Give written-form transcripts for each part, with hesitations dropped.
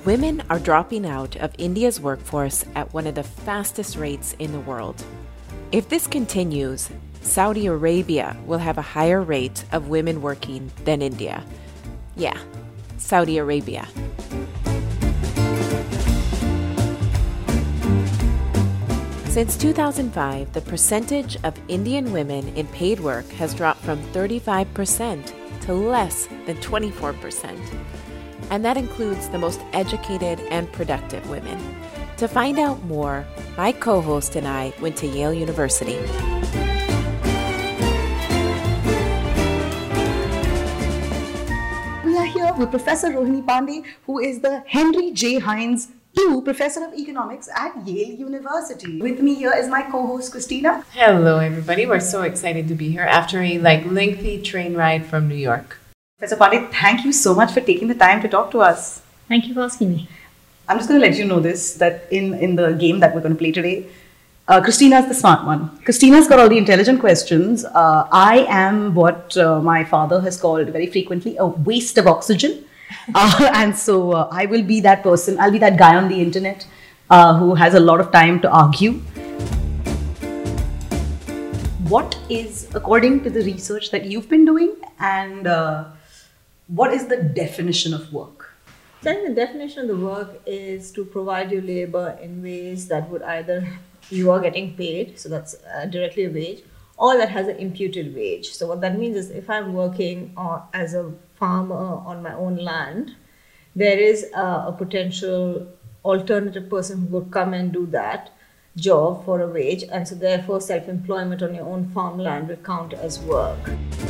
Women are dropping out of India's workforce at one of the fastest rates in the world. If this continues, Saudi Arabia will have a higher rate of women working than India. Yeah, Saudi Arabia. Since 2005, the percentage of Indian women in paid work has dropped from 35% to less than 24%. And that includes the most educated and productive women. To find out more, my co-host and I went to Yale University. We are here with Professor Rohini Pandey, who is the Henry J. Heinz II Professor of Economics at Yale University. With me here is my co-host Christina. Hello, everybody. We're so excited to be here after a lengthy train ride from New York. Professor Pandey, thank you so much for taking the time to talk to us. Thank you for asking me. I'm just going to let you know this, that in the game that we're going to play today, Christina's the smart one. Christina's got all the intelligent questions. I am what my father has called very frequently a waste of oxygen. And so I will be that person. I'll be that guy on the internet who has a lot of time to argue. What is, according to the research that you've been doing, and what is the definition of work? I think the definition of the work is to provide you labor in ways that would either you are getting paid, so that's directly a wage, or that has an imputed wage. So what that means is if I'm working as a farmer on my own land, there is a potential alternative person who would come and do that job for a wage, and so therefore self-employment on your own farmland will count as work.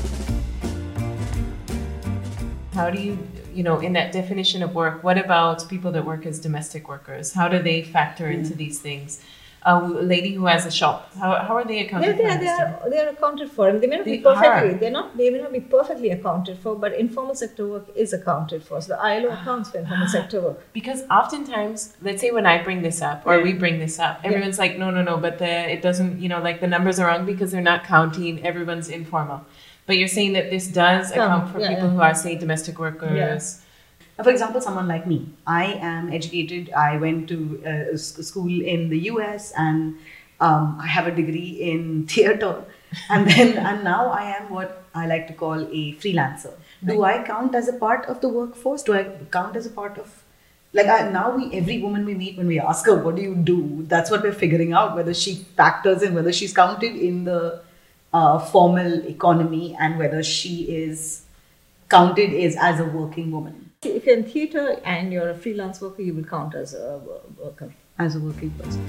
How do you, in that definition of work, what about people that work as domestic workers? How do they factor into these things? A lady who has a shop, how are they accounted for? They are accounted for. They may not be perfectly. They may not be perfectly accounted for, but informal sector work is accounted for. So the ILO accounts for informal sector work. Because oftentimes, let's say when I bring this up or we bring this up, everyone's like, no, but it doesn't, the numbers are wrong because they're not counting. Everyone's informal. But you're saying that this does account for people who are, say, domestic workers. Yeah. For example, someone like me, I am educated. I went to school in the US and I have a degree in theatre. And now I am what I like to call a freelancer. Do I count as a part of the workforce? Do I count as a part of, every woman we meet, when we ask her, what do you do? That's what we're figuring out, whether she factors in, whether she's counted in the formal economy and whether she is counted as a working woman. If you're in theatre and you're a freelance worker, you will count as a worker. As a working person.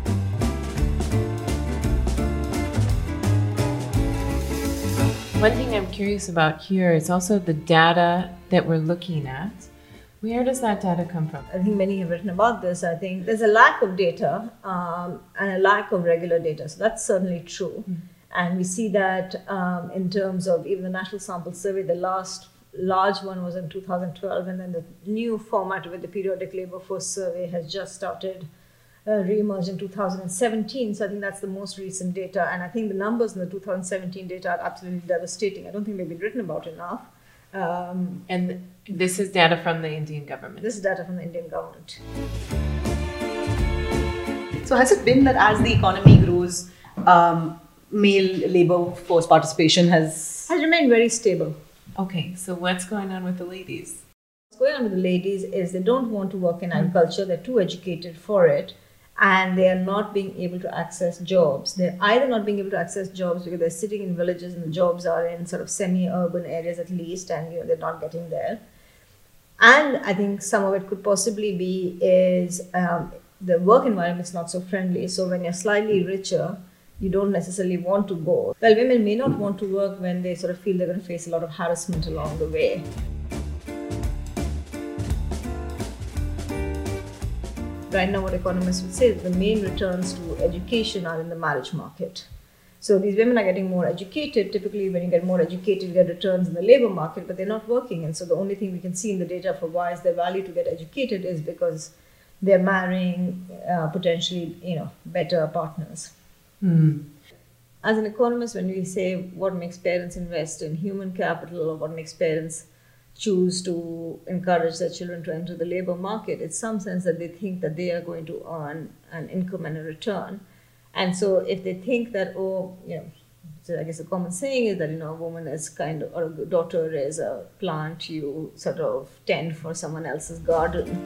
One thing I'm curious about here is also the data that we're looking at. Where does that data come from? I think many have written about this. I think there's a lack of data and a lack of regular data. So that's certainly true. And we see that in terms of even the National Sample Survey, the last large one was in 2012, and then the new format with the Periodic Labour Force Survey has just started re-emerged in 2017. So I think that's the most recent data, and I think the numbers in the 2017 data are absolutely devastating. I don't think they've been written about enough. And this is data from the Indian government? This is data from the Indian government. So has it been that as the economy grows, male labour force participation has remained very stable? Okay, so what's going on with the ladies? What's going on with the ladies is they don't want to work in agriculture. They're too educated for it, and they are not being able to access jobs. They're either not being able to access jobs because they're sitting in villages and the jobs are in sort of semi-urban areas at least, and they're not getting there. And I think some of it could possibly be is the work environment is not so friendly. So when you're slightly richer, you don't necessarily want to go. Well, women may not want to work when they sort of feel they're going to face a lot of harassment along the way. Right now, what economists would say is the main returns to education are in the marriage market. So these women are getting more educated. Typically, when you get more educated, you get returns in the labor market, but they're not working. And so the only thing we can see in the data for why is their value to get educated is because they're marrying potentially, better partners. As an economist, when we say what makes parents invest in human capital or what makes parents choose to encourage their children to enter the labor market, it's some sense that they think that they are going to earn an income and a return. And so if they think that, oh, so I guess the common saying is that, a woman is kind of, or a daughter is a plant you sort of tend for someone else's garden.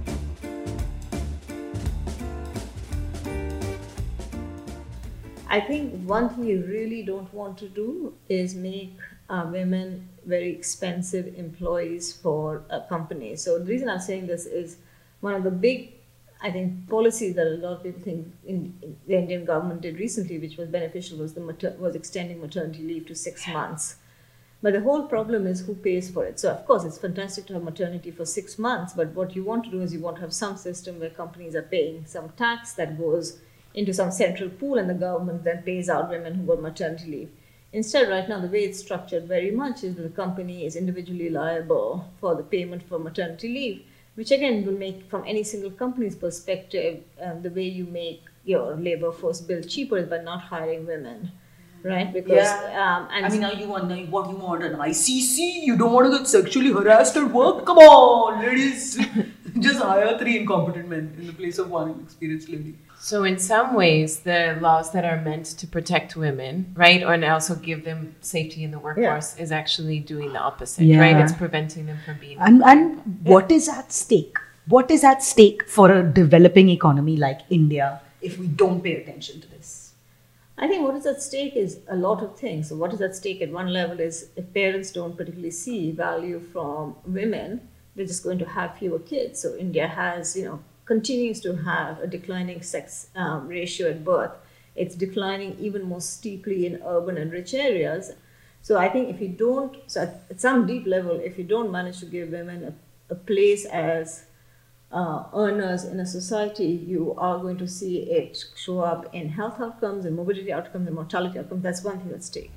I think one thing you really don't want to do is make women very expensive employees for a company. So the reason I'm saying this is one of the big, I think, policies that a lot of people think the Indian government did recently, which was beneficial, was extending maternity leave to 6 months. But the whole problem is who pays for it. So of course, it's fantastic to have maternity for 6 months, but what you want to do is you want to have some system where companies are paying some tax that goes into some central pool, and the government then pays out women who got maternity leave. Instead, right now, the way it's structured very much is that the company is individually liable for the payment for maternity leave, which again will make, from any single company's perspective, the way you make your labor force bill cheaper is by not hiring women, right? Because now you want an ICC? You don't want to get sexually harassed at work? Come on, ladies, just hire 3 incompetent men in the place of 1 experienced lady. So in some ways, the laws that are meant to protect women, right, and also give them safety in the workforce is actually doing the opposite, right? It's preventing them from being... And what is at stake? What is at stake for a developing economy like India if we don't pay attention to this? I think what is at stake is a lot of things. So what is at stake at one level is if parents don't particularly see value from women, they're just going to have fewer kids. So India has, continues to have a declining sex ratio at birth. It's declining even more steeply in urban and rich areas. So I think if you don't, at some deep level, if you don't manage to give women a place as earners in a society, you are going to see it show up in health outcomes, and mobility outcomes, and mortality outcomes. That's one thing at stake.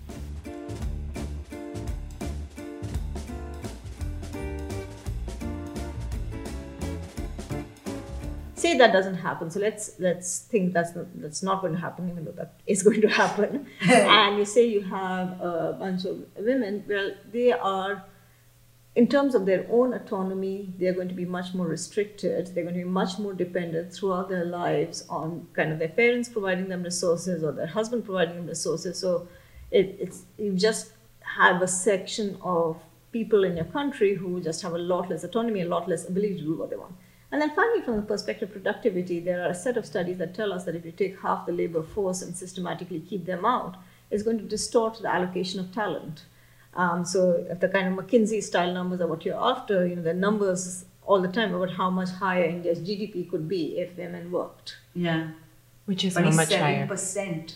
Say that doesn't happen. So let's think that's not going to happen, even though that is going to happen. And you say you have a bunch of women. Well, they are, in terms of their own autonomy, they're going to be much more restricted. They're going to be much more dependent throughout their lives on kind of their parents providing them resources or their husband providing them resources. So it's you just have a section of people in your country who just have a lot less autonomy, a lot less ability to do what they want. And then finally, from the perspective of productivity, there are a set of studies that tell us that if you take half the labor force and systematically keep them out, it's going to distort the allocation of talent. So if the kind of McKinsey style numbers are what you're after, the numbers all the time about how much higher India's GDP could be if women worked. Yeah. Which is how much higher? 27%.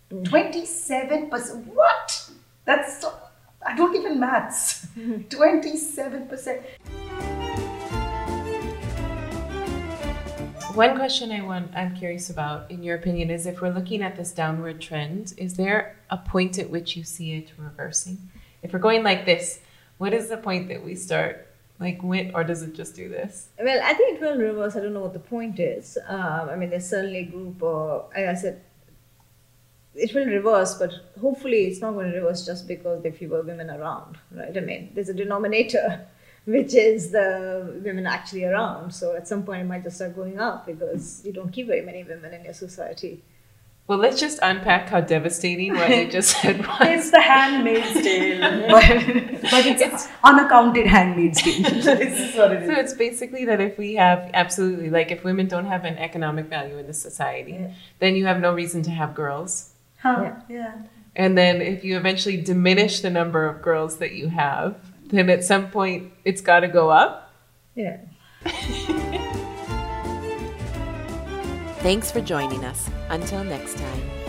27%. What? That's so, I don't even maths. 27%. One question I'm curious about, in your opinion, is if we're looking at this downward trend, is there a point at which you see it reversing? If we're going like this, what is the point that we start or does it just do this? Well, I think it will reverse. I don't know what the point is. There's certainly a group, like I said, it will reverse, but hopefully it's not going to reverse just because there are fewer women around, right? There's a denominator, which is the women actually around. So at some point it might just start going up because you don't keep very many women in your society. Well, let's just unpack how devastating what you just said was. It's the Handmaid's Tale, but it's unaccounted Handmaid's Tale. This is what it is. So it's basically that if we have if women don't have an economic value in the society, then you have no reason to have girls. Yeah. And then if you eventually diminish the number of girls that you have, then at some point it's got to go up. Yeah. Thanks for joining us. Until next time.